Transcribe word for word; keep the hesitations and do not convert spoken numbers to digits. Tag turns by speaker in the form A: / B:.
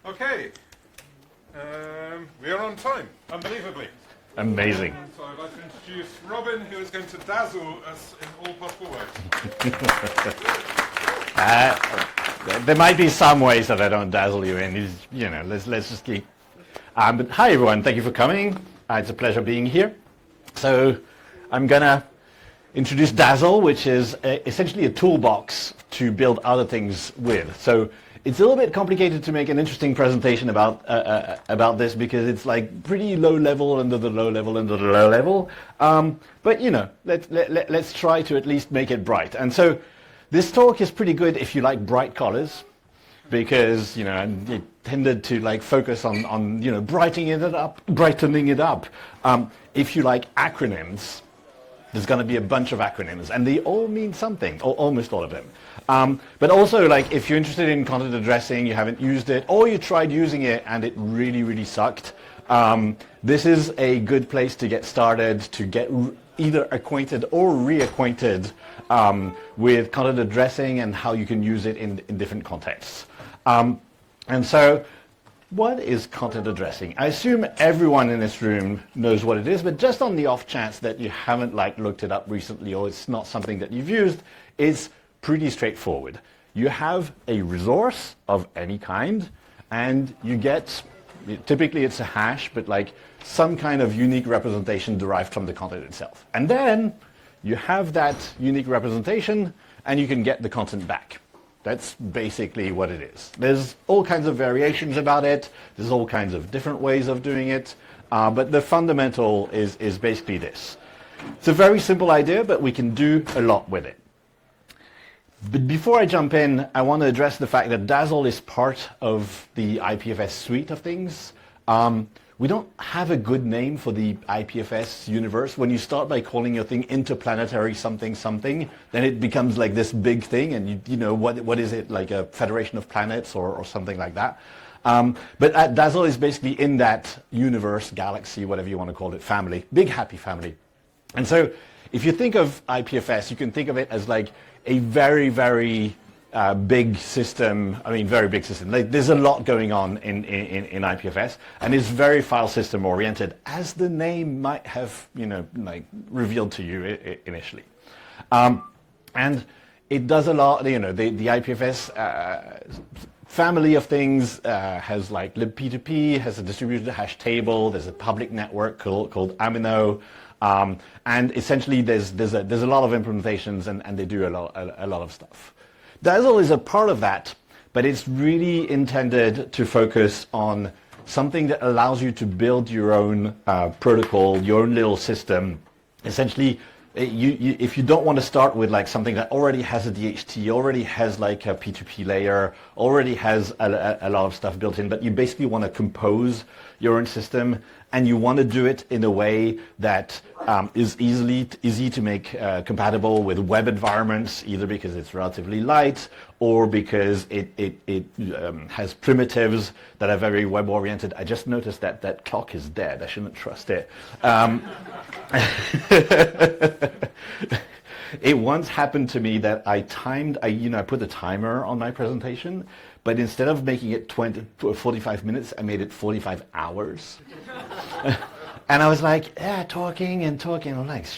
A: Okay, um, we are on time, unbelievably.
B: Amazing.
A: Um, so I'd like to introduce Robin, who is going to dazzle us in all possible ways.
B: uh, there might be some ways that I don't dazzle you in. Is, you know, let's let's just keep. Um, but hi everyone, thank you for coming. Uh, it's a pleasure being here. So I'm gonna introduce Dazzle, which is a, essentially a toolbox to build other things with. So it's a little bit complicated to make an interesting presentation about uh, uh, about this because it's like pretty low level under the low level under the low level. Um, but you know, let, let, let, let's try to at least make it bright. And so this talk is pretty good if you like bright colors, because you know it tended to like focus on on you know brightening it up, brightening it up. Um, if you like acronyms, there's going to be a bunch of acronyms, and they all mean something, or almost all of them. Um, but also, like, if you're interested in content addressing, you haven't used it, or you tried using it and it really, really sucked, um, this is a good place to get started, to get r- either acquainted or reacquainted um, with content addressing and how you can use it in, in different contexts. Um, and so, what is content addressing? I assume everyone in this room knows what it is, but just on the off chance that you haven't like looked it up recently or it's not something that you've used, it's pretty straightforward. You have a resource of any kind, and you get, typically it's a hash, but like some kind of unique representation derived from the content itself. And then you have that unique representation, and you can get the content back. That's basically what it is. There's all kinds of variations about it. There's all kinds of different ways of doing it. Uh, but the fundamental is, is basically this. It's a very simple idea, but we can do a lot with it. But before I jump in, I want to address the fact that Dazzle is part of the I P F S suite of things. Um, we don't have a good name for the I P F S universe. When you start by calling your thing interplanetary something something, then it becomes like this big thing, and you, you know, what what is it, like a federation of planets or, or something like that. Um, but uh, Dazzle is basically in that universe, galaxy, whatever you want to call it, family, big happy family. And so if you think of I P F S, you can think of it as like a very, very uh, big system. I mean, very big system. Like, there's a lot going on in, in, in I P F S, and it's very file system oriented, as the name might have, you know, like revealed to you I- I initially. Um, and it does a lot. You know, the, the I P F S uh, family of things uh, has like lib P two P, has a distributed hash table. There's a public network called, called Amino. Um, and essentially, there's there's a there's a lot of implementations, and, and they do a lot a, a lot of stuff. Dazzle is a part of that, but it's really intended to focus on something that allows you to build your own uh, protocol, your own little system. Essentially, it, you, you, if you don't want to start with like something that already has a D H T, already has like a P two P layer, already has a, a, a lot of stuff built in, but you basically want to compose your own system, and you want to do it in a way that um, is easily t- easy to make uh, compatible with web environments, either because it's relatively light or because it, it, it um, has primitives that are very web-oriented. I just noticed that that clock is dead. I shouldn't trust it. Um, It once happened to me that I timed, I, you know, I put a timer on my presentation, but instead of making it twenty, forty-five minutes, I made it forty-five hours. And I was like, yeah, talking and talking. I'm like,